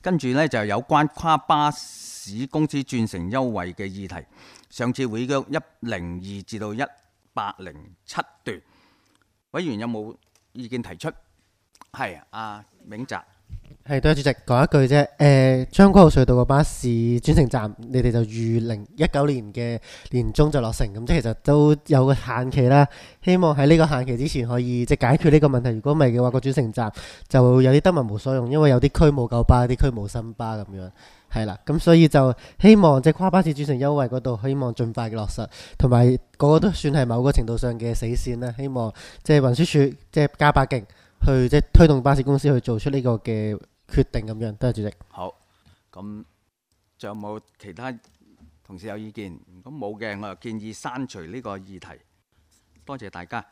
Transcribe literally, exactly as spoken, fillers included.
跟住呢，就有關跨巴士公司轉乘優惠嘅議題。上次會議一零二至到一百零七段，委員有冇意見提出？係阿銘澤。 係，多謝主席，講一句啫。誒，將軍澳隧道個巴士轉乘站，你哋就預零一九年嘅年中就落成，咁即係其實都有個限期啦。希望喺呢個限期之前可以即係解決呢個問題。如果唔係嘅話，個轉乘站就有啲得物無所用，因為有啲區冇舊巴，有啲區冇新巴咁樣。係啦，咁所以就希望即係跨巴士轉乘優惠嗰度，希望盡快嘅落實，同埋嗰個都算係某個程度上嘅死線啦。希望即係運輸署即係加把勁去即係推動巴士公司去做出呢個嘅決定咁樣。多謝主席。 好，咁仲有冇其他同事有意見？如果冇嘅，我就建議刪除呢個議題。多謝大家。